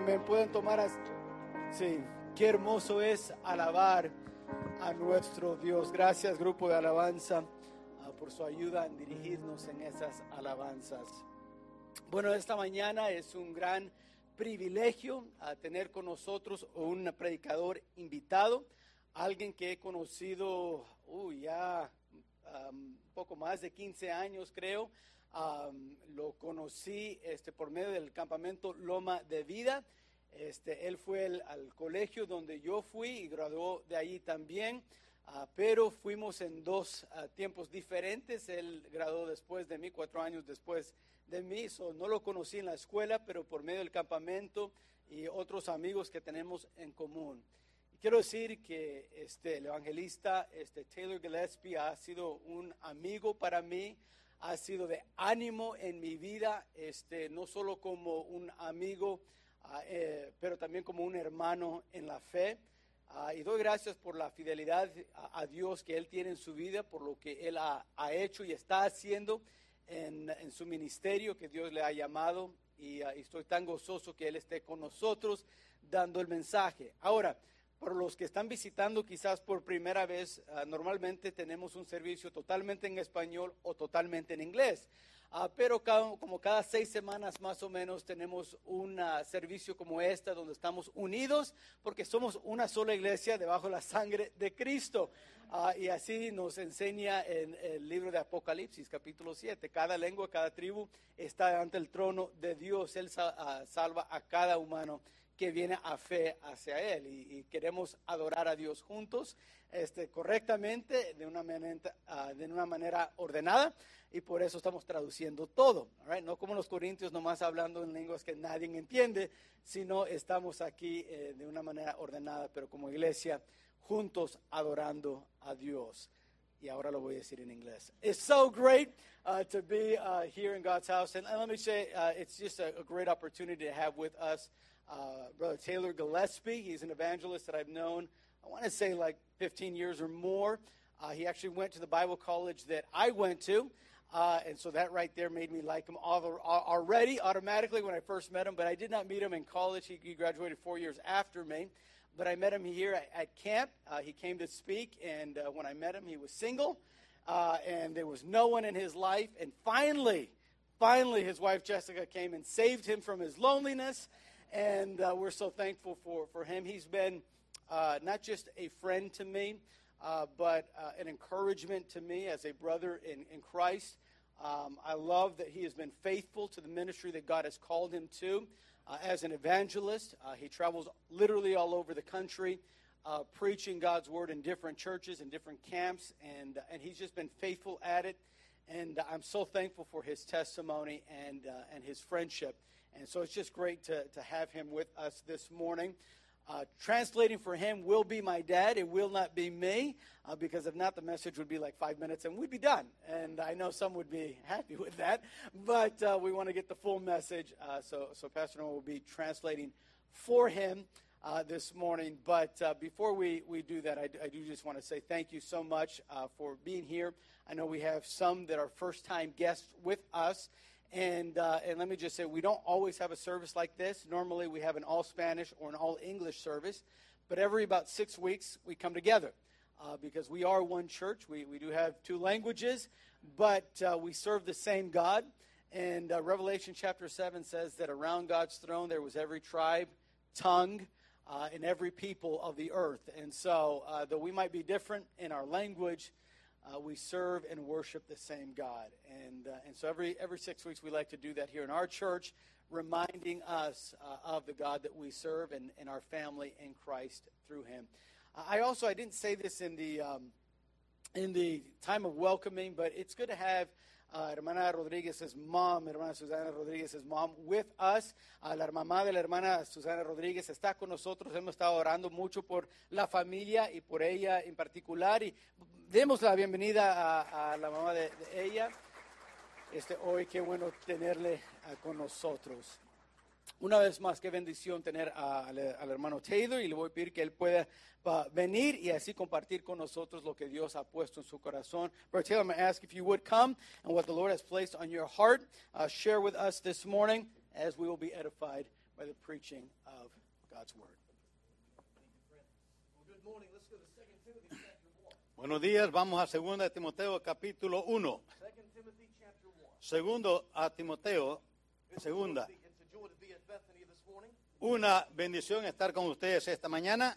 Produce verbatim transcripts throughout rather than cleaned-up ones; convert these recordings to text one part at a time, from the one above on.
Amén. Pueden tomar as... Sí, qué hermoso es alabar a nuestro Dios. Gracias, grupo de alabanza, uh, por su ayuda en dirigirnos en esas alabanzas. Bueno, esta mañana es un gran privilegio uh, tener con nosotros un predicador invitado, alguien que he conocido uh, ya um, un poco más de quince años, creo. Um, lo conocí este, por medio del campamento Loma de Vida. Este, él fue el, al colegio donde yo fui y graduó de allí también, uh, pero fuimos en dos uh, tiempos diferentes. Él graduó después de mí, cuatro años después de mí. So, no lo conocí en la escuela, pero por medio del campamento y otros amigos que tenemos en común. Y quiero decir que este, el evangelista este, Taylor Gillespie ha sido un amigo para mí. Ha sido de ánimo en mi vida, este, no solo como un amigo, uh, eh, pero también como un hermano en la fe. Uh, y doy gracias por la fidelidad a, a Dios que Él tiene en su vida, por lo que Él ha, ha hecho y está haciendo en, en su ministerio que Dios le ha llamado. Y, uh, y estoy tan gozoso que Él esté con nosotros dando el mensaje. Ahora, por los que están visitando quizás por primera vez, uh, normalmente tenemos un servicio totalmente en español o totalmente en inglés. Uh, pero cada, como cada seis semanas más o menos tenemos un uh, servicio como este donde estamos unidos porque somos una sola iglesia debajo de la sangre de Cristo. Uh, y así nos enseña en el libro de Apocalipsis, capítulo siete. Cada lengua, cada tribu está ante el trono de Dios. Él uh, salva a cada humano que viene a fe hacia Él, y, y queremos adorar a Dios juntos, este, correctamente, de una manera, uh, de una manera ordenada, y por eso estamos traduciendo todo, right? No como los corintios nomás hablando en lenguas que nadie entiende, sino estamos aquí eh, de una manera ordenada, pero como iglesia, juntos adorando a Dios. Y ahora lo voy a decir en inglés. It's so great uh, to be uh, here in God's house, and, and let me say, uh, it's just a, a great opportunity to have with us Uh, Brother Taylor Gillespie. He's an evangelist that I've known, I want to say like fifteen years or more. Uh, he actually went to the Bible college that I went to, uh, and so that right there made me like him all, already, automatically when I first met him, but I did not meet him in college. He, he graduated four years after me, but I met him here at, at camp. Uh, he came to speak, and uh, when I met him, he was single, uh, and there was no one in his life, and finally, finally his wife Jessica came and saved him from his loneliness. And uh, we're so thankful for, for him. He's been uh, not just a friend to me, uh, but uh, an encouragement to me as a brother in, in Christ. Um, I love that he has been faithful to the ministry that God has called him to. Uh, as an evangelist, uh, he travels literally all over the country, uh, preaching God's word in different churches and different camps, and, uh, and he's just been faithful at it. And uh, I'm so thankful for his testimony and, uh, and his friendship. And so it's just great to, to have him with us this morning. Uh, translating for him will be my dad. It will not be me, uh, because if not, the message would be like five minutes and we'd be done. And I know some would be happy with that. But uh, we want to get the full message. Uh, so, so Pastor Noah will be translating for him uh, this morning. But uh, before we, we do that, I, I do just want to say thank you so much uh, for being here. I know we have some that are first-time guests with us. And uh, and let me just say, we don't always have a service like this. Normally we have an all-Spanish or an all-English service. But every about six weeks we come together uh, because we are one church. We, we do have two languages, but uh, we serve the same God. And uh, Revelation chapter seven says that around God's throne there was every tribe, tongue, uh, and every people of the earth. And so uh, though we might be different in our language, Uh, we serve and worship the same God. And uh, and so every every six weeks we like to do that here in our church, reminding us uh, of the God that we serve and, and our family in Christ through him. Uh, I also, I didn't say this in the um, in the time of welcoming, but it's good to have uh, Hermana Rodriguez's mom, Hermana Susana Rodriguez's mom, with us. Uh, la mamá de la hermana Susana Rodríguez está con nosotros. Hemos estado orando mucho por la familia y por ella en particular. Y demos la bienvenida a, a la mamá de, de ella. Este, hoy qué bueno tenerle uh, con nosotros. Una vez más, qué bendición tener a, a, al hermano Taylor, y le voy a pedir que él pueda uh, venir y así compartir con nosotros lo que Dios ha puesto en su corazón. Brother Taylor, I'm going to ask if you would come and what the Lord has placed on your heart, uh, share with us this morning, as we will be edified by the preaching of God's word. Well, good morning. Let's go to Second Timothy chapter one. Buenos días, vamos a Segunda de Timoteo capítulo uno. Second Timothy chapter one. Segundo a Timoteo, segunda. It's a joy to be at Bethany this morning. Una bendición estar con ustedes esta mañana.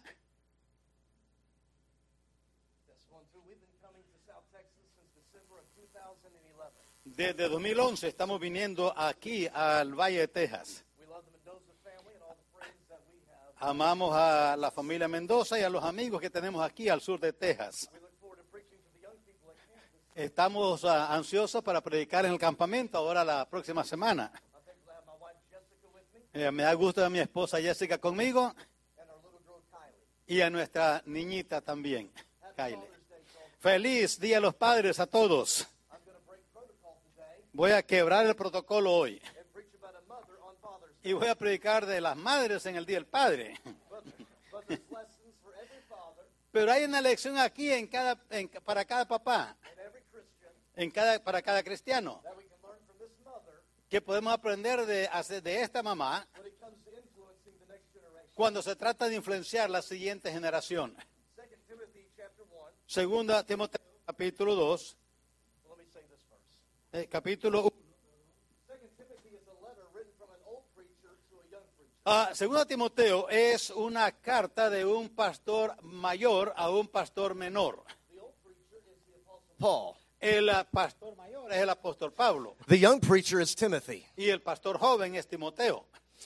That's one through. We've been coming to South Texas since December of two thousand eleven. Desde dos mil once estamos viniendo aquí al Valle de Texas. We love the Mendoza family and all the friends that we have. Amamos a la familia Mendoza y a los amigos que tenemos aquí al sur de Texas. We look forward to preaching to the young people at campus. Estamos uh, ansiosos para predicar en el campamento ahora la próxima semana. I'm thankful to have my wife Jessica with me Eh, me da gusto a mi esposa Jessica conmigo and our little girl Kylie. y a nuestra niñita también, Happy Kylie. Father's Day, folks. Feliz Día de los Padres a todos. I'm going to break protocol today Voy a quebrar el protocolo hoy and preach about a mother on Father's Day. y voy a predicar de las madres en el Día del Padre. But, but there's lessons for every father Pero hay una lección aquí en cada, en- para cada papá, and every Christian en cada, para cada cristiano, that we can learn from this mother que podemos aprender de, hacer- de esta mamá when it comes to influencing the next generation. cuando se trata de influenciar la siguiente generación. Second Timothy chapter one. Segunda Timoteo capítulo dos, Well, let me say this first. eh, capítulo uno. Second Timothy is a letter written from an old preacher to a young preacher. Ah, Segunda Timoteo es una carta de un pastor mayor a un pastor menor. The old preacher is the apostle Paul. El ah, pastor mayor es el apóstol Pablo The young preacher is Timothy. y el pastor joven es Timoteo.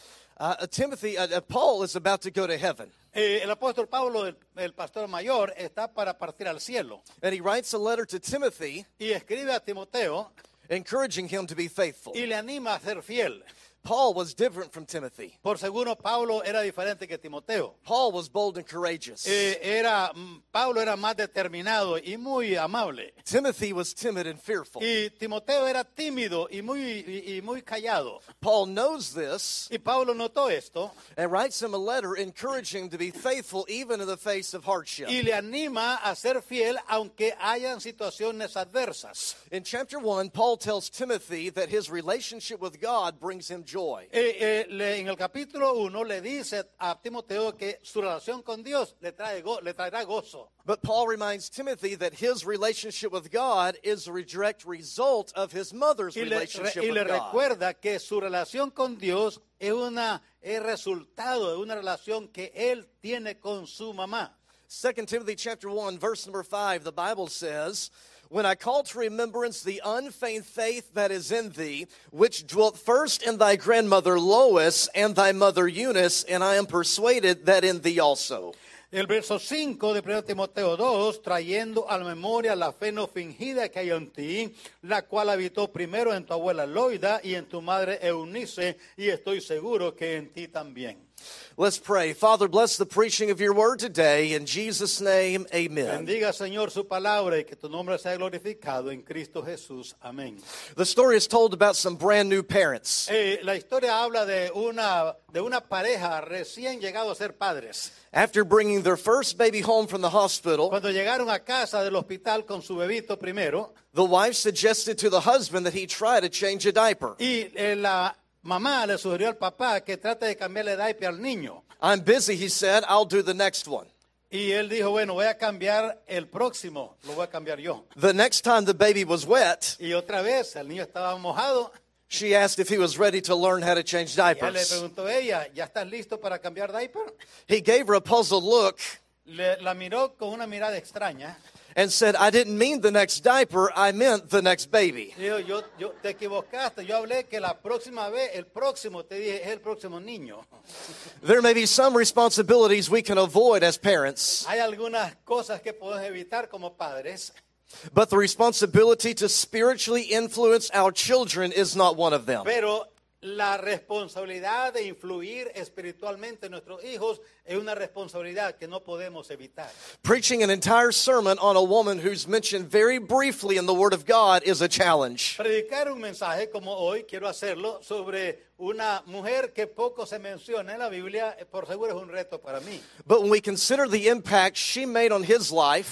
Uh, Timothy, uh, uh, Paul is about to go to heaven, Eh, el apóstol Pablo, el, el pastor mayor, está para partir al cielo and he writes a letter to Timothy, y escribe a Timoteo encouraging him to be faithful. y le anima a ser fiel. Paul was different from Timothy. Por seguro, Pablo era diferente que Timoteo. Paul was bold and courageous. Eh, era, mm, Pablo era más determinado y muy amable. Timothy was timid and fearful. Y Timoteo era tímido y muy, y, y muy callado. Paul knows this Y Pablo notó esto and writes him a letter encouraging him to be faithful even in the face of hardship. y le anima a ser fiel aunque hayan situaciones adversas. In chapter one, Paul tells Timothy that his relationship with God brings him joy. Eh, eh, le- en el capítulo uno le dice a Timoteo que su relación con Dios le, trae go- le traerá gozo. But Paul reminds Timothy that his relationship with God is a direct result of his mother's Y le, re- relationship y le with God. recuerda que su relación con Dios es, una, es resultado de una relación que él tiene con su mamá. Second Timothy chapter one, verse number five, the Bible says, "When I call to remembrance the unfeigned faith that is in thee, which dwelt first in thy grandmother Lois and thy mother Eunice, and I am persuaded that in thee also." El verso cinco de primero Timoteo dos, trayendo a la memoria la fe no fingida que hay en ti, la cual habitó primero en tu abuela Loida y en tu madre Eunice, y estoy seguro que en ti también. Let's pray. Father, bless the preaching of your word today. In Jesus' name, amen. Bendiga, Señor, su palabra y que tu nombre sea glorificado en Cristo Jesús. Amén. The story is told about some brand new parents. Eh, la historia habla de una, de una pareja recién llegado a ser padres. After bringing their first baby home from the hospital, Cuando llegaron a casa del hospital con su bebito primero, the wife suggested to the husband that he try to change a diaper. y eh, la mamá le sugirió al papá que trate de cambiarle diaper al niño. I'm busy, he said. I'll do the next one. Y él dijo, bueno, voy a cambiar el próximo, lo voy a cambiar yo. The next time the baby was wet, Y otra vez, el niño estaba mojado, she asked if he was ready to learn how to change y él le diapers. preguntó a ella, ¿ya estás listo para cambiar diaper? He gave her a puzzled look Le, la miró con una mirada extraña. and said, I didn't mean the next diaper, I meant the next baby. Dijo, yo, yo, te equivocaste, yo hablé que la próxima vez, el próximo, te dije, es el próximo niño. There may be some responsibilities we can avoid as parents, Hay algunas cosas que podemos evitar como padres, but the responsibility to spiritually influence our children is not one of them. pero la responsabilidad de influir espiritualmente en nuestros hijos es una responsabilidad que no podemos evitar. Preaching an entire sermon on a woman who's mentioned very briefly in the Word of God is a challenge. Predicar un mensaje como hoy, quiero hacerlo, sobre una mujer que poco se menciona en la Biblia, por seguro es un reto para mí. But when we consider the impact she made on his life,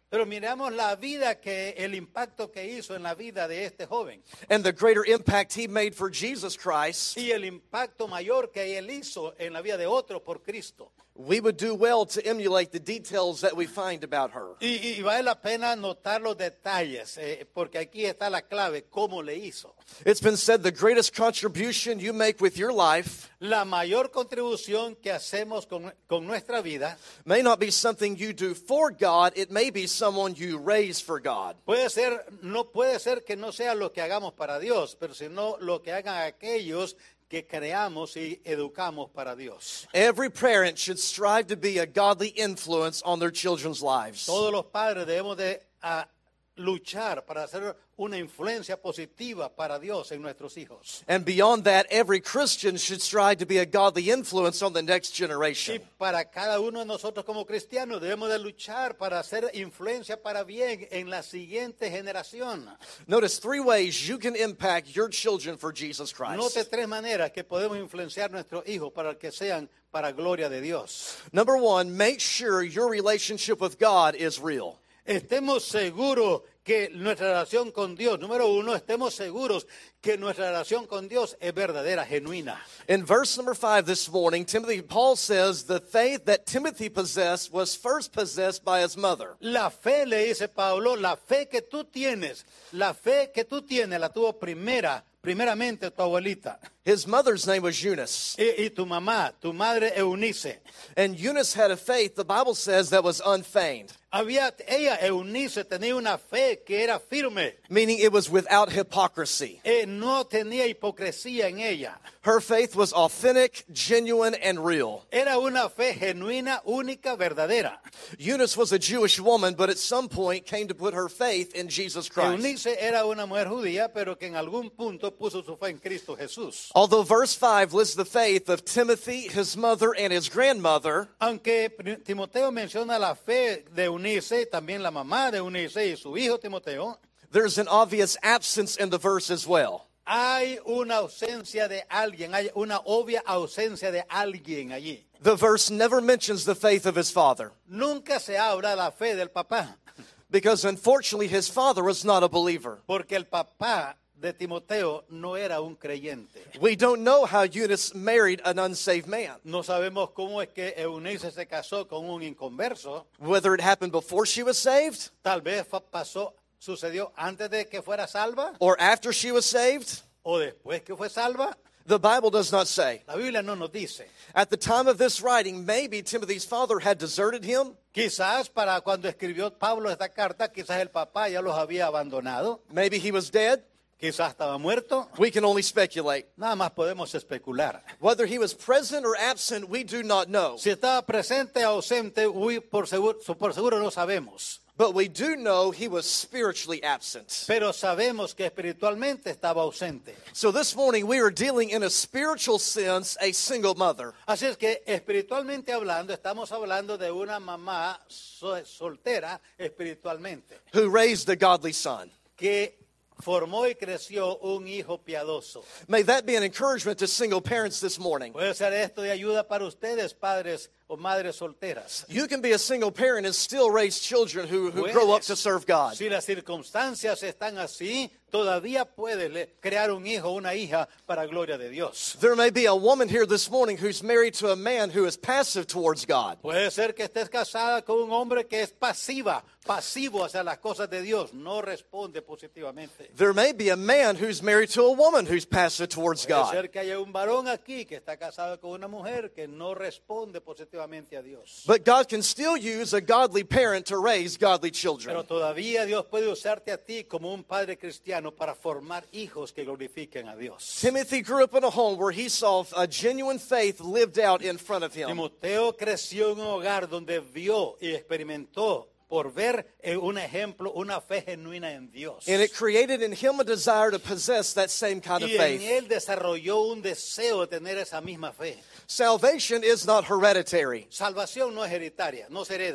Pero miramos la vida que, el impacto que hizo en la vida de este joven. and the greater impact he made for Jesus Christ, Y el impacto mayor que él hizo en la vida de otros por Cristo. we would do well to emulate the details that we find about her. Y, y vale la pena notar los detalles, eh, porque aquí está la clave, cómo le hizo. It's been said the greatest contribution you make with your life La mayor contribución que hacemos con, con nuestra vida may not be something you do for God, it may be someone you raise for God. puede ser, no puede ser que no sea lo que hagamos para Dios, pero sino lo que hagan aquellos que creamos y educamos para Dios. Every parent should strive to be a godly influence on their children's lives. Todos los padres debemos de ah, luchar para hacer una influencia positiva para Dios en nuestros hijos. And beyond that, every Christian should strive to be a godly influence on the next Y generation. para cada uno de nosotros como cristianos debemos de luchar para hacer influencia para bien en la siguiente generación. Notice three ways you can impact your children for Jesus Note Christ. tres maneras que podemos influenciar a nuestros hijos para que sean para gloria de Dios. Number one, make sure your relationship with God is real. Estemos seguros que nuestra relación con Dios, número uno, estemos seguros que nuestra relación con Dios es verdadera, genuina. In verse number five this morning, Timothy, Paul says the faith that Timothy possessed was first possessed by his mother. La fe, le dice Pablo, la fe que tú tienes, la fe que tú tienes la tuvo primera, primeramente tu abuelita. His mother's name was Eunice. Y, y tu mamá, tu madre Eunice. And Eunice had a faith, the Bible says, that was unfeigned, Había, ella, Eunice, tenía una fe que era firme. meaning it was without hypocrisy. Eh, no tenía hipocresía en ella. Her faith was authentic, genuine, and real. Era una fe genuina, única, verdadera. Eunice was a Jewish woman, but at some point came to put her faith in Jesus Christ. Eunice era una mujer judía, pero que en algún punto puso su fe en Cristo Jesús. Although verse five lists the faith of Timothy, his mother, and his grandmother, Aunque Timoteo menciona la fe de Eunice, también la mamá de Eunice y su hijo Timoteo, there's an obvious absence in the verse as well. hay una ausencia de alguien, hay una obvia ausencia de alguien allí. The verse never mentions the faith of his father, Nunca se habla de la fe del papá, because unfortunately his father was not a believer. porque el papá de Timoteo no era un creyente. We don't know how Eunice married an unsaved man, No sabemos cómo es que Eunice se casó con un inconverso. whether it happened before she was saved Tal vez fa- pasó, sucedió antes de que fuera salva or after she was saved. o después que fue salva. The Bible does not say. La Biblia no nos dice. At the time of this writing, maybe Timothy's father had deserted him. Quizás para cuando escribió Pablo esta carta, quizás el papá ya los había abandonado, Maybe he was dead. quizás estaba muerto. We can only speculate. Nada más podemos especular. Whether he was present or absent, we do not know. Si estaba presente o ausente, uy, por seguro, por seguro no sabemos. But we do know he was spiritually absent. Pero sabemos que espiritualmente estaba ausente. So this morning we are dealing in a spiritual sense a single mother. Así es que espiritualmente hablando, estamos hablando de una mamá so- soltera espiritualmente, Who raised a godly son. que formó y creció un hijo piadoso. May that be an encouragement to single parents this morning. Puede ser esto de ayuda para ustedes, padres o madres solteras. You can be a single parent and still raise children who, who grow up to serve God. Si las circunstancias están así, todavía puedes le- crear un hijo o una hija para gloria de Dios. There may be a woman here this morning who's married to a man who is passive towards God. Puede ser que estés casada con un hombre que es pasiva, pasivo hacia las cosas de Dios, no responde positivamente. There may be a man who's married to a woman who's passive towards Puede God. ser que haya un varón aquí que está casado con una mujer que no responde positivamente a Dios. But God can still use a godly parent to raise godly children. Pero todavía Dios puede usarte a ti como un padre cristiano para formar hijos que glorifiquen a Dios. Timothy grew up in a home where he saw a genuine faith lived out in front of him. Timoteo creció en un hogar donde vio y experimentó por ver eh, un ejemplo, una fe genuina en Dios. And it created in him a desire to possess that same kind of Y en faith. él desarrolló un deseo de tener esa misma fe. Salvation is not hereditary. Salvación no es hereditaria, no se hereda.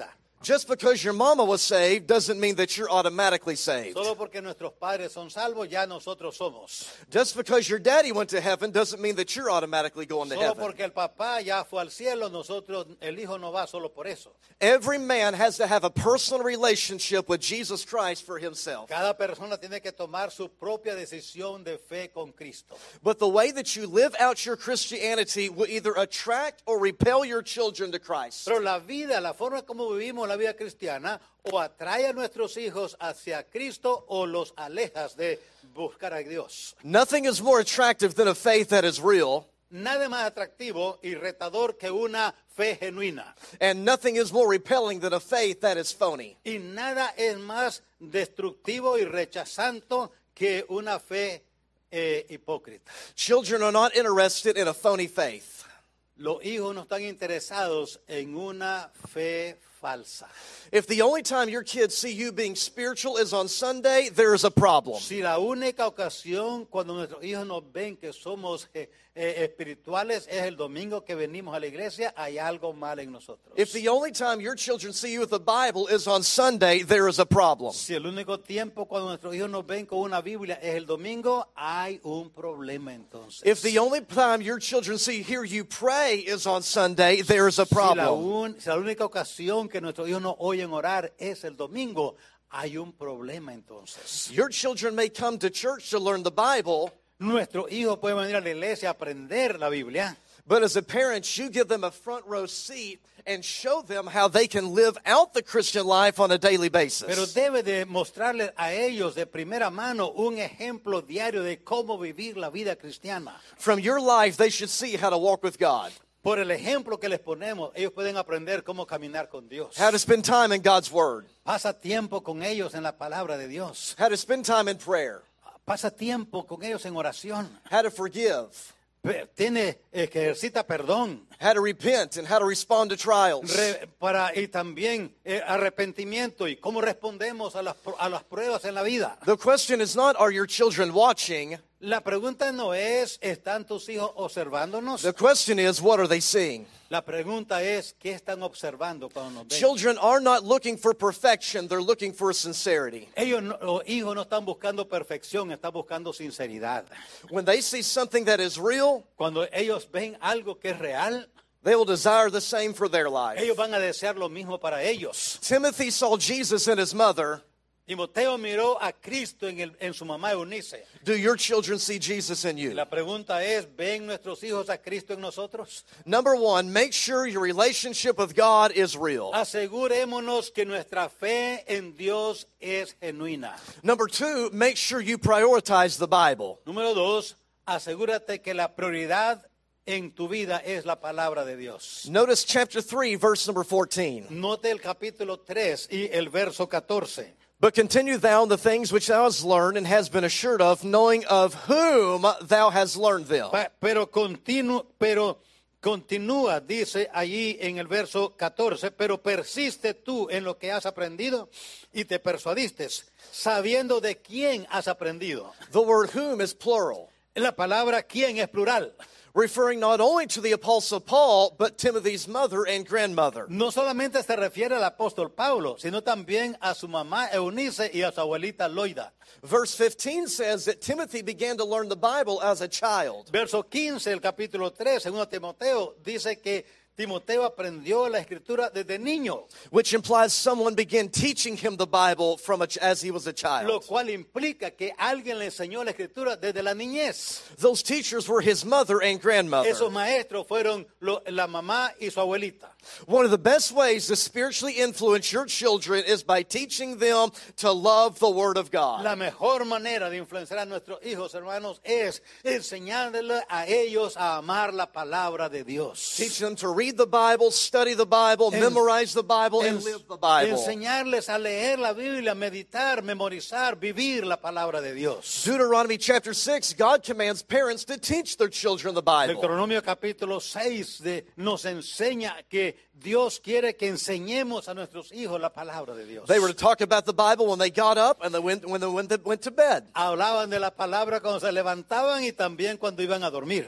Just because your mama was saved doesn't mean that you're automatically saved. Solo porque nuestros padres son salvos, ya nosotros somos. Just because your daddy went to heaven doesn't mean that you're automatically going to Solo heaven. porque el papá ya fue al cielo, nosotros, el hijo no va solo por eso. Every man has to have a personal relationship with Jesus Christ for himself. Cada persona tiene que tomar su propia decisión de fe con Cristo. But the way that you live out your Christianity will either attract or repel your children to Christ. Pero la vida, la forma como vivimos la vida cristiana, o atrae a nuestros hijos hacia Cristo o los alejas de buscar a Dios. Nothing is more attractive than a faith that is real, Nada más atractivo y retador que una fe genuina. and nothing is more repelling than a faith that is phony. Y nada es más destructivo y rechazante que una fe eh, hipócrita. Children are not interested in a phony faith. Los hijos no están interesados en una fe falsa. If the only time your kids see you being spiritual is on Sunday, there is a problem. Si la única ocasión cuando nuestros hijos nos ven que somos eh, eh, espirituales es el domingo que venimos a la iglesia, hay algo mal en nosotros. If the only time your children see you with the Bible is on Sunday, there is a problem. Si el único tiempo cuando nuestros hijos nos ven con una Biblia es el domingo, hay un problema entonces. If the only time your children see hear you pray is on Sunday, there is a Si la, problem. un- si la única ocasión que nuestros hijos nos oyen orar es el domingo, hay un problema entonces. Your children may come to church to learn the Bible, Nuestros hijos pueden venir a la iglesia a aprender la Biblia, but as a parent, you give them a front row seat and show them how they can live out the Christian life on a daily pero basis. debe de mostrarles a ellos de primera mano un ejemplo diario de cómo vivir la vida cristiana. From your life, they should see how to walk with God, Por el ejemplo que les ponemos, ellos pueden aprender cómo caminar con Dios. how to spend time in God's Word, Pasa tiempo con ellos en la palabra de Dios. how to spend time in prayer, Pasa tiempo con ellos en oración. how to forgive, Pe- Tiene eh, que ejercita perdón. how to repent, and how to respond to trials. Re- para, y también eh, arrepentimiento y cómo respondemos a las, pr- a las pruebas en la vida. The question is not, are your children watching? La pregunta no es, ¿están tus hijos observándonos? The question is, what are they seeing? La pregunta es, ¿qué están observando cuando nos ven? Children are not looking for perfection, they're looking for sincerity. Ellos, no- los hijos no están buscando perfección, están buscando sinceridad. When they see something that is real, Cuando ellos ven algo que es real, they will desire the same for their life. ellos van a desear lo mismo para ellos. Timothy saw Jesus in his mother. Timoteo miró a Cristo en, el, en su mamá Eunice. Do your children see Jesus in Y you? la pregunta es, ¿ven nuestros hijos a Cristo en nosotros? Number one, make sure your relationship with God is real. Asegurémonos que nuestra fe en Dios es genuina. Number two, make sure you prioritize the Bible. Número dos, asegúrate que la prioridad en tu vida es la palabra de Dios. Notice chapter three, verse number fourteen. Note el capítulo tres y el verso catorce. But continue thou in the things which thou hast learned and hast been assured of, knowing of whom thou hast learned them. Pa- Pero, continu, pero continúa, dice allí en el verso catorce, pero persiste tú en lo que has aprendido y te persuadiste, sabiendo de quién has aprendido. The word whom is plural, La palabra quién es plural. referring not only to the Apostle Paul, but Timothy's mother and grandmother. No solamente se refiere al apóstol Pablo, sino también a su mamá Eunice y a su abuelita Loida. Verse fifteen says that Timothy began to learn the Bible as a child. Verso quince, el capítulo tres, segundo Timoteo, dice que Timoteo aprendió la escritura desde niño, Which implies someone began teaching him the Bible from a, as he was a lo child. cual implica que alguien le enseñó la escritura desde la niñez. Those teachers were his mother and grandmother. Esos maestros fueron lo- la mamá y su abuelita. One of the best ways to spiritually influence your children is by teaching them to love the Word of God. La mejor manera de influenciar a nuestros hijos, hermanos, es enseñándoles a ellos a amar la palabra de Dios. Teach them to read the Bible, study the Bible, En- memorize the Bible, and En- live the Bible. enseñarles a leer la Biblia, meditar, memorizar, vivir la palabra de Dios. Deuteronomy chapter six, God commands parents to teach their children the Bible. Deuteronomio capítulo seis de, nos enseña que Dios quiere que enseñemos a nuestros hijos la palabra de Dios. They were to talk about the Bible when they got up and they went, when they went to, went to bed. Hablaban de la palabra cuando se levantaban y también cuando iban a dormir.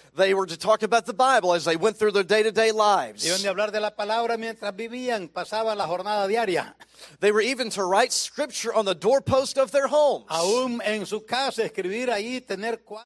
They were to talk about the Bible as they went through their day-to-day lives. Iban a hablar de la palabra mientras vivían, pasaban la jornada diaria. They were even to write scripture on the doorpost of their homes. Aún en su casa, escribir ahí, tener cuadros.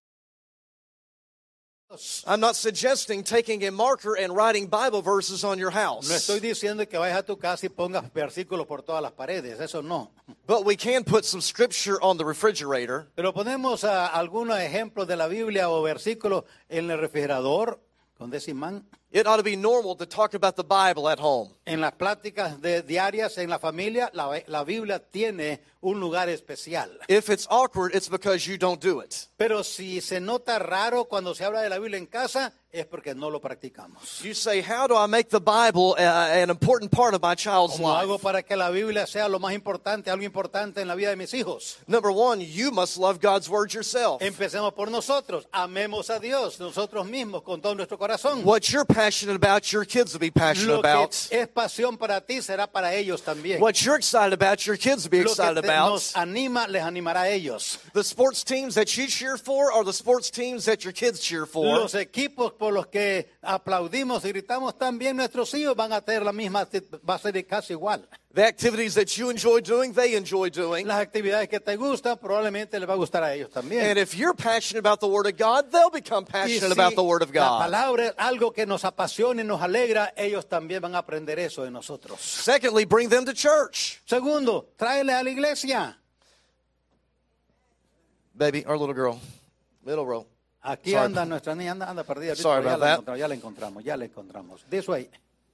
I'm not suggesting taking a marker and writing Bible verses on your house. No estoy diciendo que vayas a tu casa y pongas versículos por todas las paredes, eso no. But we can put some scripture on the refrigerator. Pero ponemos uh, algunos ejemplos de la Biblia o versículos en el refrigerador con decimán. It ought to be normal to talk about the Bible at home. En las pláticas de, diarias en la familia, la, la Biblia tiene un lugar especial. If it's awkward, it's because you don't do it. Pero si se nota raro cuando se habla de la Biblia en casa, es porque no lo practicamos. You say, how do I make the Bible uh, an important part of my child's ¿Cómo hago life? para que la Biblia sea lo más importante, algo importante en la vida de mis hijos? Number one, you must love God's word yourself. Empecemos por nosotros. Amemos a Dios, nosotros mismos, con todo nuestro corazón. What you're passionate about, your kids will be passionate Lo que about. es pasión para ti será para ellos también. What you're excited about, your kids will be Lo que excited te- about. nos anima, les animará a ellos. The sports teams that you cheer for are the sports teams that your kids cheer for. Los equipos por los que aplaudimos y gritamos también, nuestros hijos van a tener la misma, va a ser casi igual. The activities that you enjoy doing, they enjoy doing. Las actividades que te gustan probablemente les va a gustar a ellos también. And if you're passionate about the Word of God, they'll become Y passionate si about the Word of la God. palabra es algo que nos apasiona y nos alegra, ellos también van a aprender eso de nosotros. Secondly, bring them to church. Segundo, tráele a la iglesia. Baby, our little girl, middle row. Aquí Sorry. anda nuestra niña, anda, anda perdida. Sorry ya, about la that. encontramos, ya la encontramos, ya la encontramos. This way.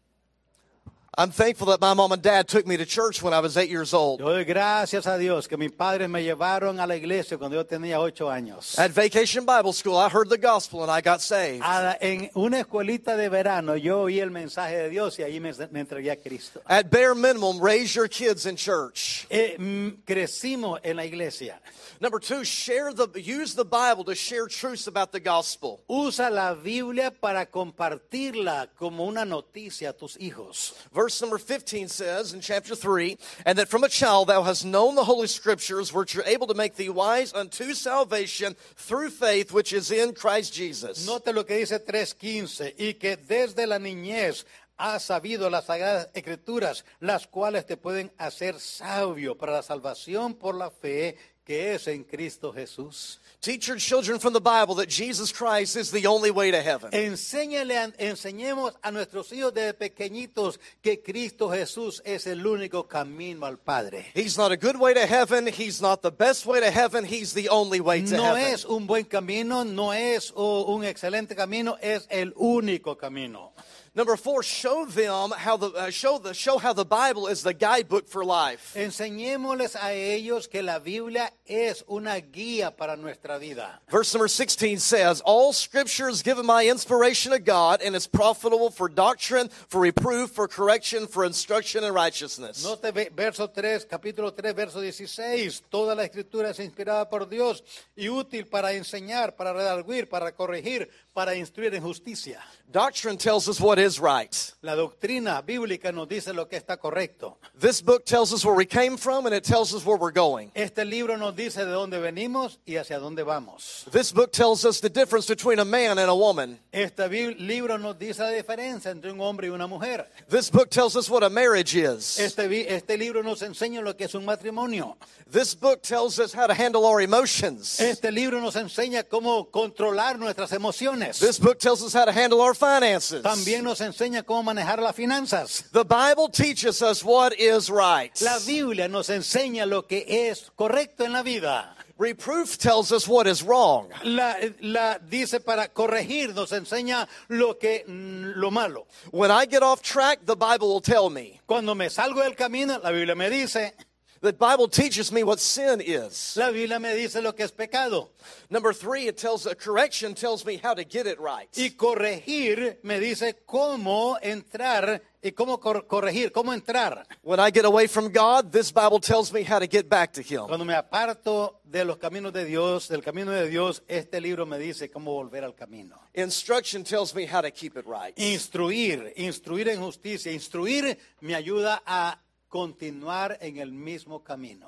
I'm thankful that my mom and dad took me to church when I was eight years old. Yo doy gracias a Dios que mis padres me llevaron a la iglesia cuando yo tenía ocho años. At Vacation Bible School, I heard the gospel and I got saved. A la- en una escuelita de verano yo oí el mensaje de Dios y ahí me, me entregué a Cristo. At bare minimum, raise your kids in church. Eh, mm, crecimos en la iglesia. Number two, share the use the Bible to share truths about the gospel. Usa la Biblia para compartirla como una noticia a tus hijos. Verse number fifteen says in chapter three, and that from a child thou hast known the holy scriptures, which are able to make thee wise unto salvation through faith which is in Christ Jesus. Note lo que dice tres quince, y que desde la niñez has sabido las sagradas escrituras, las cuales te pueden hacer sabio para la salvación por la fe que es en Cristo Jesús. Teach your children from the Bible that Jesus Christ is the only way to heaven. Enséñale, a- enseñemos a nuestros hijos desde pequeñitos que Cristo Jesús es el único camino al Padre. He's not a good way to heaven. He's not the best way to heaven. He's the only way to No heaven. es un buen camino, no es uh, un excelente camino, es el único camino. Number four, show them how the uh, show the show how the Bible is the guidebook for life. Enseñémosles a ellos que la Biblia es una guía para nuestra vida. Verse number sixteen says, all scripture is given by inspiration of God and is profitable for doctrine, for reproof, for correction, for instruction in righteousness. Note ve- verso tres, capítulo tres, verso dieciséis. Toda la escritura es inspirada por Dios y útil para enseñar, para redarguir, para corregir, para instruir en justicia. Doctrine tells us what is right. La doctrina bíblica nos dice lo que está correcto. This book tells us where we came from and it tells us where we're going. Este libro nos dice de dónde venimos y hacia dónde vamos. This book tells us the difference between a man and a woman. Este bi- libro nos dice la diferencia entre un hombre y una mujer. This book tells us what a marriage is. Este, vi- este libro nos enseña lo que es un matrimonio. This book tells us how to handle our emotions. Este libro nos enseña cómo controlar nuestras emociones. This book tells us how to handle our finances. También nos enseña cómo manejar las finanzas. The Bible teaches us what is right. La Biblia nos enseña lo que es correcto en la vida. Reproof tells us what is wrong. La, la dice para corregir, nos enseña lo que mm, lo malo. When I get off track, the Bible will tell me. Cuando me salgo del camino, la Biblia me dice, The Bible teaches me what sin is. la Biblia me dice lo que es pecado. Number three, it tells a correction tells me how to get it right. Y corregir me dice cómo entrar y cómo cor- corregir, cómo entrar. When I get away from God, this Bible tells me how to get back to Him. Cuando me aparto de los caminos de Dios, del camino de Dios, este libro me dice cómo volver al camino. Instruction tells me how to keep it right. Instruir, instruir en justicia, instruir me ayuda a continuar en el mismo camino.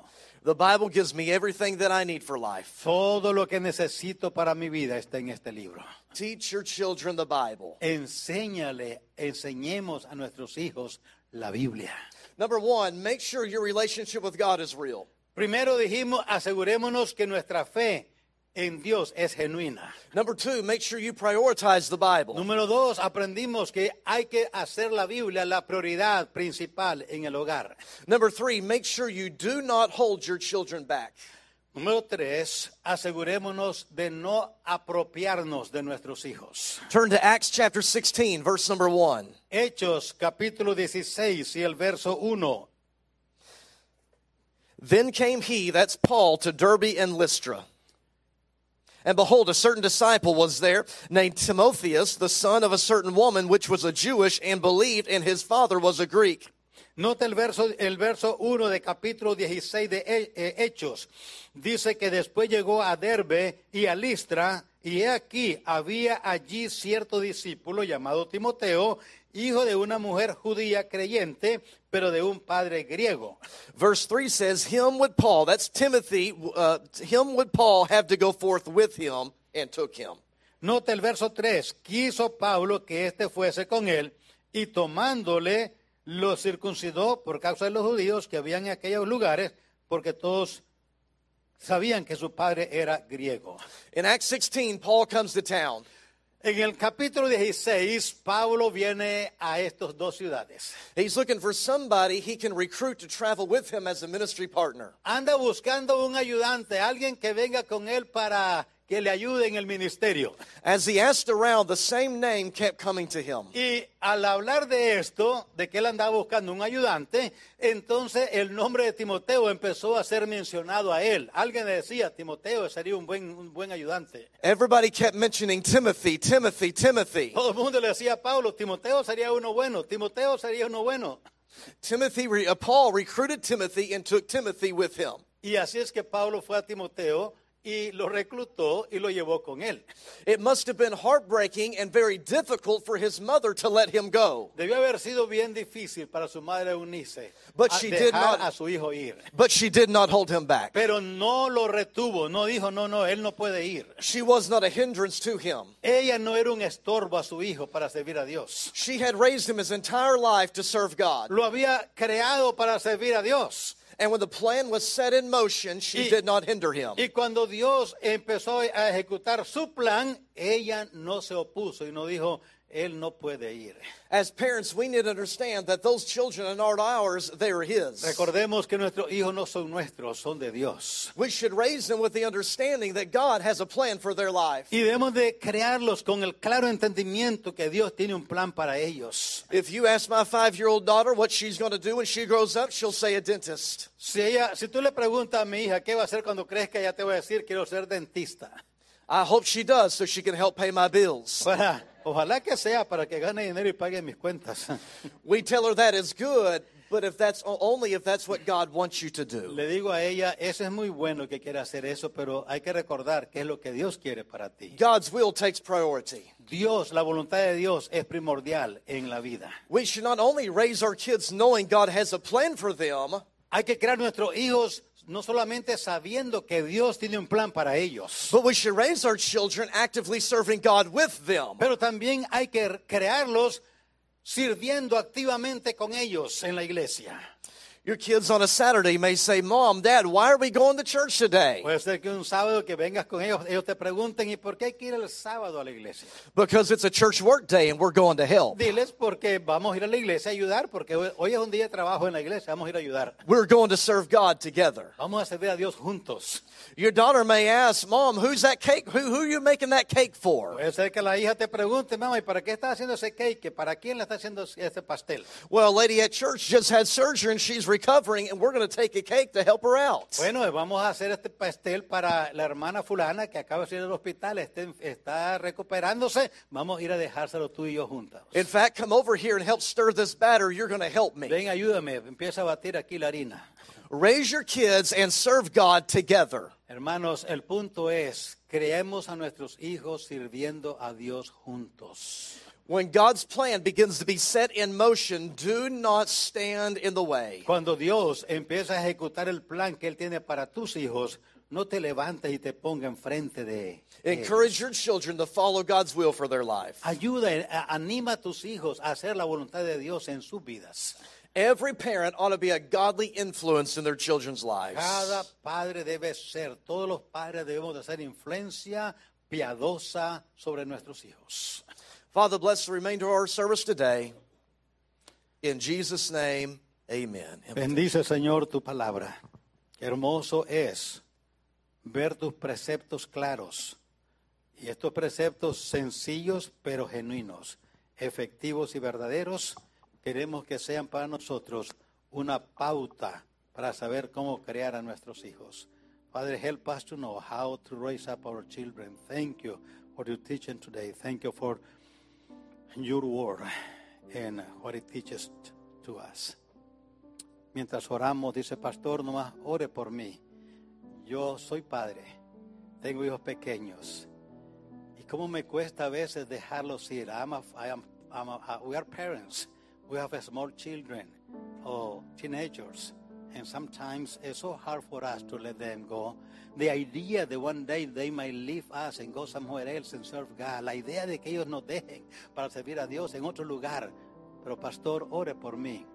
The Bible gives me everything that I need for life. Todo lo que necesito para mi vida está en este libro. Teach your children the Bible. Enséñale, enseñemos a nuestros hijos la Biblia. Number one, make sure your relationship with God is real. Primero dijimos, asegurémonos que nuestra fe en Dios es genuina. Number two, make sure you prioritize the Bible. Número dos, aprendimos que hay que hacer la Biblia la prioridad principal en el hogar. Number three, make sure you do not hold your children back. Número tres, asegurémonos de no apropiarnos de nuestros hijos. Turn to Acts chapter sixteen, verse number one. Hechos capítulo dieciséis y el verso uno. Then came he, that's Paul, to Derbe and Lystra. And behold, a certain disciple was there, named Timotheus, the son of a certain woman, which was a Jewish, and believed, and his father was a Greek. Nota el verso, el verso uno de capítulo dieciséis de Hechos. Dice que después llegó a Derbe y a Listra, y he aquí, había allí cierto discípulo llamado Timoteo, hijo de una mujer judía creyente, pero de un padre griego. Verse three says, him would Paul, that's Timothy, uh, him would Paul have to go forth with him, and took him. Nota el verso tres. Quiso Pablo que éste fuese con él, y tomándole, lo circuncidó por causa de los judíos que habían en aquellos lugares, porque todos sabían que su padre era griego. In Acts sixteen, Paul comes to town. En el capítulo dieciséis, Pablo viene a estas dos ciudades. He's looking for somebody he can recruit to travel with him as a ministry partner. Anda buscando un ayudante, alguien que venga con él para que le ayude en el ministerio. As he asked around, the same name kept coming to him. Y al hablar de esto, de que él andaba buscando un ayudante, entonces el nombre de Timoteo empezó a ser mencionado a él. Alguien le decía, Timoteo sería un buen, un buen ayudante. Everybody kept mentioning Timothy, Timothy, Timothy. Todo el mundo le decía a Pablo, Timoteo sería uno bueno, Timoteo sería uno bueno. Timothy, uh, Paul recruited Timothy and took Timothy with him. Y así es que Pablo fue a Timoteo y lo reclutó y lo llevó con él. It must have been heartbreaking and very difficult for his mother to let him go. Debió haber sido bien difícil para su madre Eunice But a she did dejar not- a su hijo ir. But she did not hold him back. Pero no lo retuvo, no dijo, no, no, él no puede ir. She was not a hindrance to him. Ella no era un estorbo a su hijo para servir a Dios. She had raised him his entire life to serve God. Lo había creado para servir a Dios. And when the plan was set in motion, she Y- did not hinder him. Y cuando Dios empezó a ejecutar su plan, ella no se opuso y no dijo, él no puede ir. As parents, we need to understand that those children are not ours, they are His. Recordemos que nuestros hijos no son nuestros, son de Dios. We should raise them with the understanding that God has a plan for their life. Y debemos de crearlos con el claro entendimiento que Dios tiene un plan para ellos. If you ask my five-year-old daughter what she's going to do when she grows up, she'll say a dentist. Si, ella, si tú le preguntas a mi hija qué va a hacer cuando crezca, ella te va a decir, quiero ser dentista. I hope she does so she can help pay my bills. Para, ojalá que sea para que gane dinero y pague mis cuentas. We tell her that is good, but if that's only if that's what God wants you to do. Le digo a ella, eso es muy bueno que quiera hacer eso, pero hay que recordar que es lo que Dios quiere para ti. God's will takes priority. Dios, la voluntad de Dios es primordial en la vida. We should not only raise our kids knowing God has a plan for them, Hay que crear nuestros hijos no solamente sabiendo que Dios tiene un plan para ellos, but we should raise our children actively serving God with them. pero también hay que crearlos sirviendo activamente con ellos en la iglesia. Your kids on a Saturday may say, Mom, Dad, why are we going to church today? Puede ser que un sábado que vengas con ellos, ellos te pregunten, ¿y por qué hay que ir el sábado a la iglesia? Because it's a church work day and we're going to help. Diles porque vamos a ir a la iglesia a ayudar, porque hoy, hoy es un día de trabajo en la iglesia, vamos a ir a ayudar. We're going to serve God together. Vamos a servir a Dios juntos. Your daughter may ask, Mom, who's that cake? Who, who are you making that cake for? Puede ser que la hija te pregunte, mamá, ¿y para qué estás haciendo ese cake? ¿Para quién le está haciendo ese pastel? Well, a lady at church just had surgery and she's recovering and we're going to take a cake to help her out. Bueno, vamos a hacer este pastel para la hermana fulana que acaba de salir del hospital, está, está recuperándose. Vamos a ir a dejárselo tú y yo juntas. In fact, come over here and help stir this batter. You're going to help me. Ven, ayúdame, empieza a batir aquí la harina. Raise your kids and serve God together. Hermanos, el punto es, creemos a nuestros hijos sirviendo a Dios juntos. When God's plan begins to be set in motion, do not stand in the way. Cuando Dios empieza a ejecutar el plan que Él tiene para tus hijos, no te levantes y te ponga enfrente de Él. Encourage your children to follow God's will for their life. Ayuda, a- anima a tus hijos a hacer la voluntad de Dios en sus vidas. Every parent ought to be a godly influence in their children's lives. Cada padre debe ser, todos los padres debemos de hacer influencia piadosa sobre nuestros hijos. Father, bless the remainder of our service today. In Jesus' name, amen. Bendice, Señor, tu palabra. Qué hermoso es ver tus preceptos claros. Y estos preceptos sencillos pero genuinos, efectivos y verdaderos, queremos que sean para nosotros una pauta para saber cómo crear a nuestros hijos. Father, help us to know how to raise up our children. Thank you for your teaching today. Thank you for your word and what it teaches to us. Mientras oramos, dice pastor, nomás ore por mí. Yo soy padre, tengo hijos pequeños. Y cómo me cuesta a veces dejarlos ir. I'm a, I am, I'm a, we are parents. We have small children or teenagers. And sometimes it's so hard for us to let them go. The idea that one day they might leave us and go somewhere else and serve God. La idea de que ellos nos dejen para servir a Dios en otro lugar. Pero pastor, ore por mí.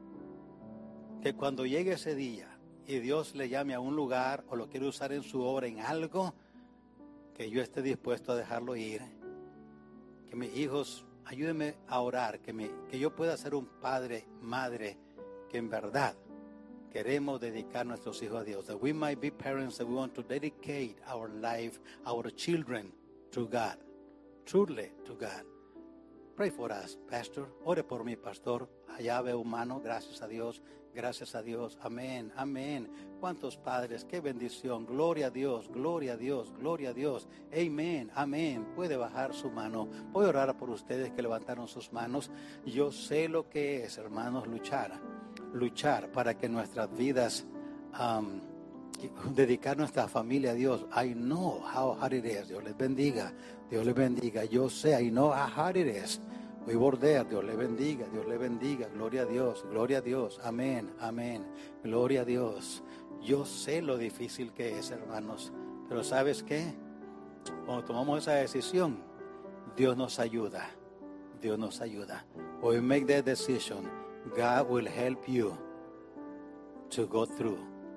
Que cuando llegue ese día y Dios le llame a un lugar o lo quiere usar en su obra en algo, que yo esté dispuesto a dejarlo ir. Que mis hijos, ayúdenme a orar, que, me, que yo pueda ser un padre, madre, que en verdad queremos dedicar nuestros hijos a Dios. That we might be parents that we want to dedicate our life, our children to God. Truly to God. Pray for us, Pastor. Ore por mí, Pastor. Allá veo humano, gracias a Dios. Gracias a Dios. Amén, amén. ¿Cuántos padres? Qué bendición. Gloria a Dios, gloria a Dios, gloria a Dios. Amén, amén. Puede bajar su mano. Voy a orar por ustedes que levantaron sus manos. Yo sé lo que es, hermanos, luchar. Luchar para que nuestras vidas, um, dedicar nuestra familia a Dios. I know how hard it is. Dios les bendiga. Dios les bendiga. Yo sé, I know how hard it is. We bordea, Dios le bendiga, Dios le bendiga, gloria a Dios, gloria a Dios, amén, amén, gloria a Dios. Yo sé lo difícil que es, hermanos, pero ¿sabes qué? Cuando tomamos esa decisión, Dios nos ayuda, Dios nos ayuda. When we make that decision, God will help you to go through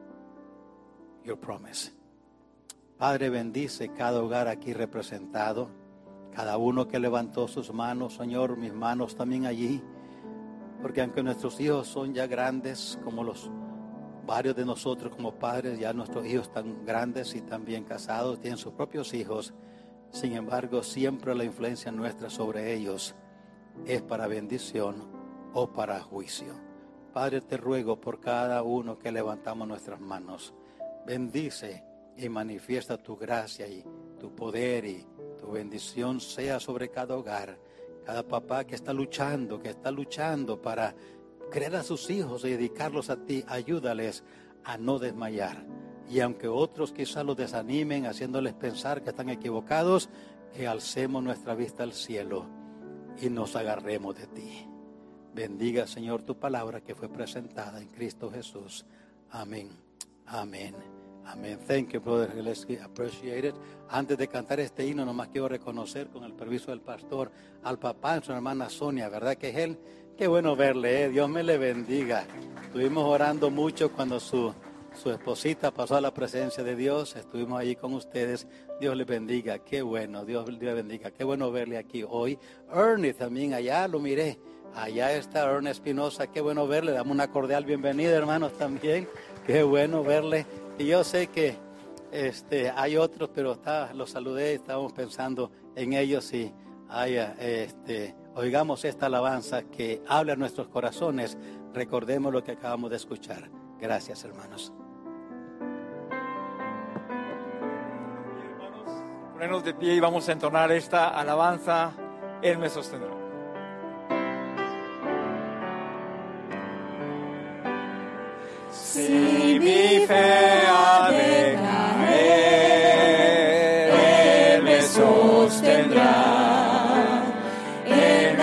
your promise. Padre, bendice cada hogar aquí representado. Cada uno que levantó sus manos, Señor, mis manos también allí. Porque aunque nuestros hijos son ya grandes, como los varios de nosotros como padres, ya nuestros hijos están grandes y también casados, tienen sus propios hijos. Sin embargo, siempre la influencia nuestra sobre ellos es para bendición o para juicio. Padre, te ruego por cada uno que levantamos nuestras manos. Bendice y manifiesta tu gracia y tu poder y tu bendición sea sobre cada hogar, cada papá que está luchando, que está luchando para crear a sus hijos y dedicarlos a ti. Ayúdales a no desmayar. Y aunque otros quizás los desanimen, haciéndoles pensar que están equivocados, que alcemos nuestra vista al cielo y nos agarremos de ti. Bendiga, Señor, tu palabra que fue presentada en Cristo Jesús. Amén. Amén. Amén. Thank you, Brother Gillespie. Appreciate it. Antes de cantar este himno, nomás quiero reconocer, con el permiso del pastor, al papá y su hermana Sonia, ¿verdad que es él? Qué bueno verle, ¿eh? Dios me le bendiga. Estuvimos orando mucho cuando su, su esposita pasó a la presencia de Dios. Estuvimos allí con ustedes. Dios le bendiga. Qué bueno, Dios le bendiga. Qué bueno verle aquí hoy. Ernie también, allá lo miré. Allá está Ernie Espinosa. Qué bueno verle. Damos una cordial bienvenida, hermanos, también. Qué bueno verle. Y yo sé que este, hay otros, pero está, los saludé, estábamos pensando en ellos y haya, este, oigamos esta alabanza que habla a nuestros corazones. Recordemos lo que acabamos de escuchar. Gracias, hermanos. Hermanos, ponernos de pie y vamos a entonar esta alabanza. Él me sostendrá. Si mi fe ha de caer, Él me sostendrá. Él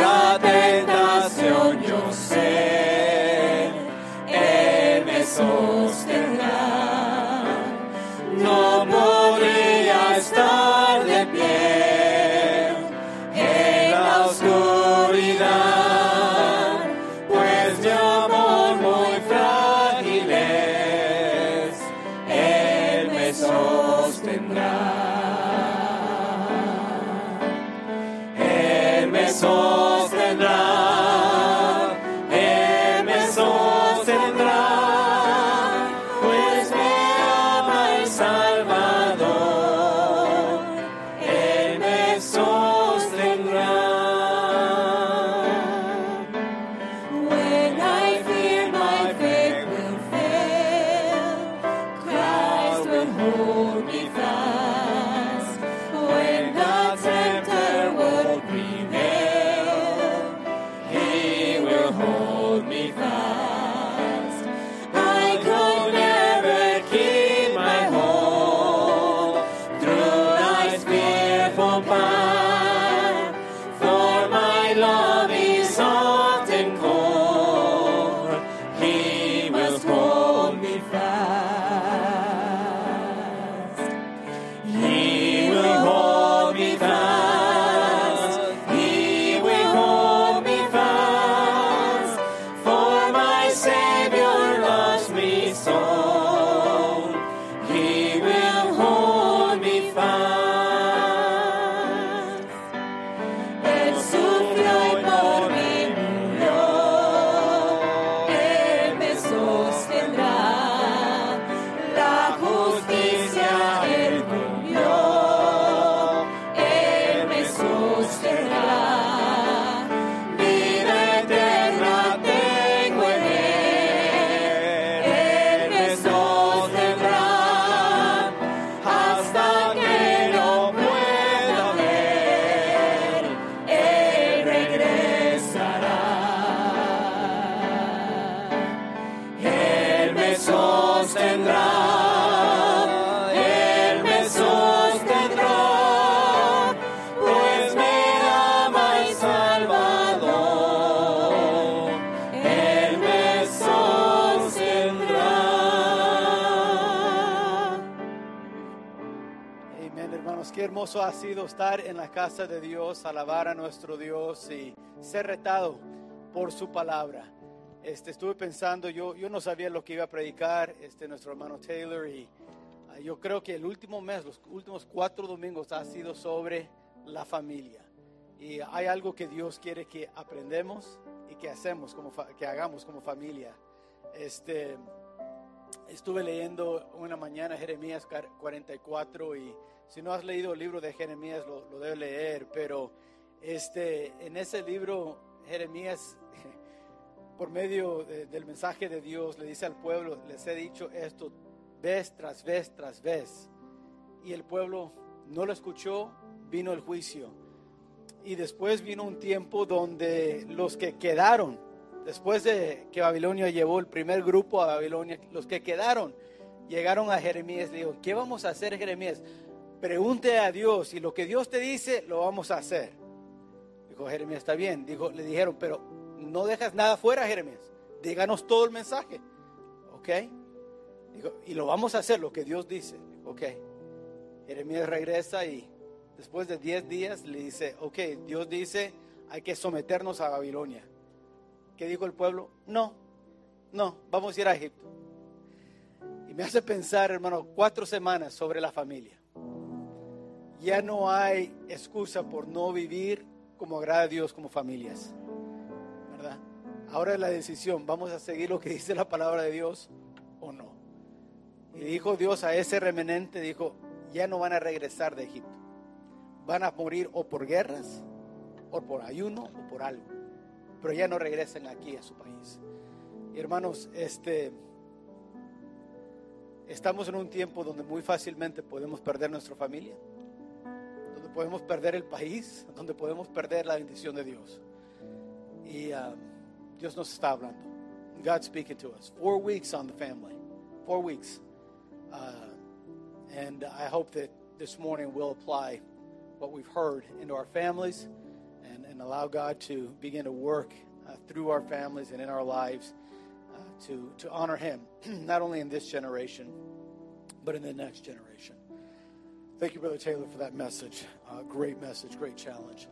qué hermoso ha sido estar en la casa de Dios, alabar a nuestro Dios y ser retado por su palabra. Este, estuve pensando, yo, yo no sabía lo que iba a predicar, este, nuestro hermano Taylor, y uh, yo creo que el último mes, los últimos cuatro domingos ha sido sobre la familia. Y hay algo que Dios quiere que aprendamos y que hacemos como fa- que hagamos como familia. Este, estuve leyendo una mañana Jeremías cuarenta y cuatro, y si no has leído el libro de Jeremías lo, lo debes leer, pero este, en ese libro Jeremías, por medio de, del mensaje de Dios, le dice al pueblo: les he dicho esto vez tras vez tras vez, y el pueblo no lo escuchó. Vino el juicio, y después vino un tiempo donde los que quedaron, después de que Babilonia llevó el primer grupo a Babilonia, los que quedaron llegaron a Jeremías y le dijo: ¿qué vamos a hacer, Jeremías? Pregunte a Dios, y lo que Dios te dice lo vamos a hacer. Dijo Jeremías: está bien. Dijo, le dijeron: pero no dejas nada fuera, Jeremías, díganos todo el mensaje. Ok, dijo, y lo vamos a hacer, lo que Dios dice. Ok, Jeremías regresa, y después de diez días le dice: ok, Dios dice hay que someternos a Babilonia. ¿Qué dijo el pueblo? No, no, vamos a ir a Egipto. Y me hace pensar, hermano, cuatro semanas sobre la familia. Ya no hay excusa por no vivir como agrada a Dios como familias, ¿verdad? Ahora es la decisión: ¿vamos a seguir lo que dice la palabra de Dios o no? Y dijo Dios a ese remanente, dijo: ya no van a regresar de Egipto. Van a morir o por guerras, o por ayuno, o por algo, pero ya no regresen aquí a su país. Y hermanos, este, estamos en un tiempo donde muy fácilmente podemos perder nuestra familia, donde podemos perder el país, donde podemos perder la bendición de Dios. Y uh, Dios nos está hablando. God's speaking to us. Four weeks on the family. Four weeks. Uh, and I hope that this morning we'll apply what we've heard into our families, and, and allow God to begin to work uh, through our families and in our lives uh, to, to honor Him, not only in this generation, but in the next generation. Thank you, Brother Taylor, for that message. Uh, great message, great challenge.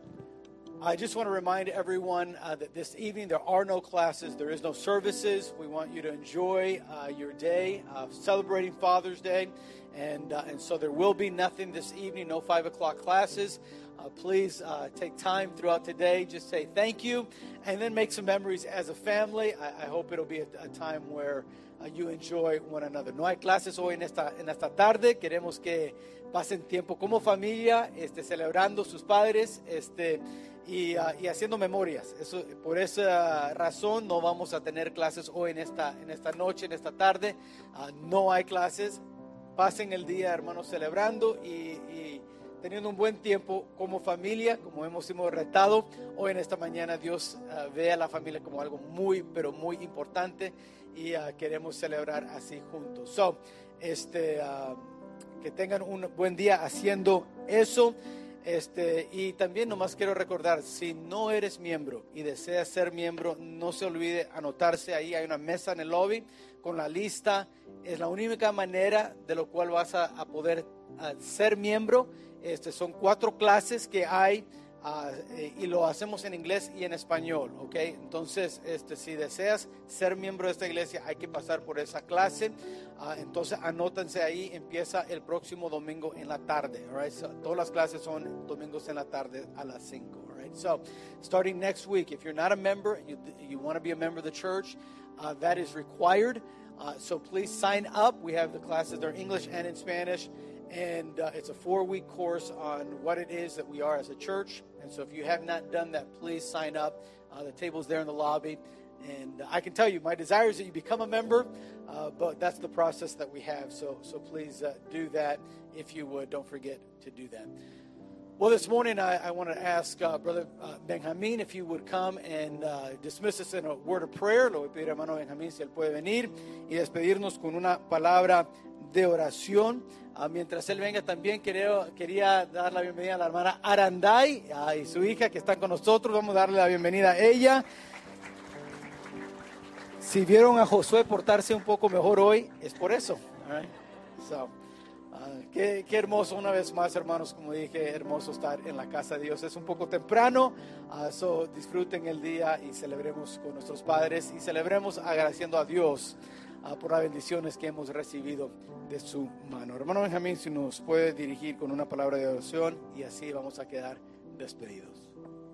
I just want to remind everyone uh, that this evening there are no classes, there is no services. We want you to enjoy uh, your day, uh, celebrating Father's Day. And uh, and so there will be nothing this evening, no five o'clock classes. Uh, please uh, take time throughout today, just say thank you, and then make some memories as a family. I, I hope it'll be a, a time where uh, you enjoy one another. No hay clases hoy en esta, en esta tarde. Queremos que pasen tiempo como familia, este, celebrando sus padres, este, y, uh, y haciendo memorias. Eso, por esa razón no vamos a tener clases hoy en esta, en esta noche, en esta tarde. Uh, no hay clases. Pasen el día, hermanos, celebrando y, y teniendo un buen tiempo como familia, como hemos sido retado hoy en esta mañana. Dios uh, ve a la familia como algo muy, pero muy importante, y uh, queremos celebrar así juntos. So, este, uh, que tengan un buen día haciendo eso. Este, y también nomás quiero recordar, si no eres miembro y deseas ser miembro, no se olvide anotarse ahí. Hay una mesa en el lobby con la lista. Es la única manera de lo cual vas a, a poder a ser miembro. Este, son cuatro clases que hay, uh, eh, y lo hacemos en inglés y en español, ¿ok? Entonces, este, si deseas ser miembro de esta iglesia, hay que pasar por esa clase. Uh, entonces, anótense ahí. Empieza el próximo domingo en la tarde, all right? So, todas las clases son domingos en la tarde a las cinco, all right? So, starting next week, if you're not a member, you, you want to be a member of the church, uh, that is required. Uh, so please sign up. We have the classes, they're English and in Spanish. And uh, it's a four-week course on what it is that we are as a church. And so if you have not done that, please sign up. Uh, the table's there in the lobby. And uh, I can tell you, my desire is that you become a member, uh, but that's the process that we have. So so please uh, do that if you would. Don't forget to do that. Well, this morning I, I want to ask uh, Brother uh, Benjamín if he would come and uh, dismiss us in a word of prayer. Le voy a pedir a hermano Benjamín si él puede venir y despedirnos con una palabra de oración. Uh, mientras él venga, también quería, quería dar la bienvenida a la hermana Aranday uh, y su hija que están con nosotros. Vamos a darle la bienvenida a ella. Si vieron a Josué portarse un poco mejor hoy, es por eso. All right? So, Ah, qué, qué hermoso una vez más, hermanos, como dije, hermoso estar en la casa de Dios. Es un poco temprano, uh, so disfruten el día y celebremos con nuestros padres y celebremos agradeciendo a Dios uh, por las bendiciones que hemos recibido de su mano. Hermano Benjamín, si nos puede dirigir con una palabra de oración y así vamos a quedar despedidos.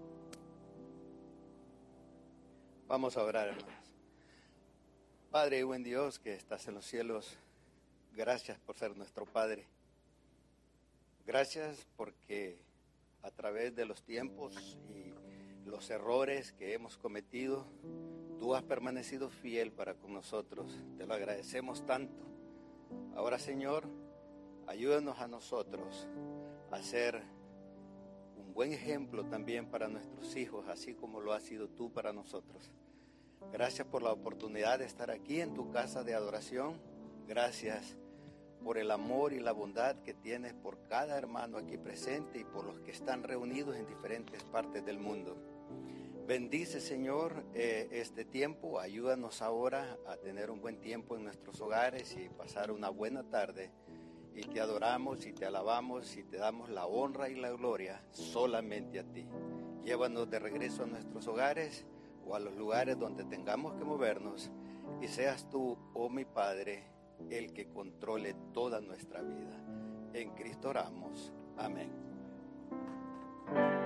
Vamos a orar, hermanos. Padre y buen Dios que estás en los cielos, gracias por ser nuestro Padre. Gracias porque a través de los tiempos y los errores que hemos cometido, tú has permanecido fiel para con nosotros. Te lo agradecemos tanto. Ahora, Señor, ayúdanos a nosotros a ser un buen ejemplo también para nuestros hijos, así como lo has sido tú para nosotros. Gracias por la oportunidad de estar aquí en tu casa de adoración. Gracias por el amor y la bondad que tienes por cada hermano aquí presente y por los que están reunidos en diferentes partes del mundo. Bendice, Señor, eh, este tiempo. Ayúdanos ahora a tener un buen tiempo en nuestros hogares y pasar una buena tarde. Y te adoramos y te alabamos y te damos la honra y la gloria solamente a ti. Llévanos de regreso a nuestros hogares o a los lugares donde tengamos que movernos y seas tú, oh mi Padre, el que controle toda nuestra vida. En Cristo oramos. Amén.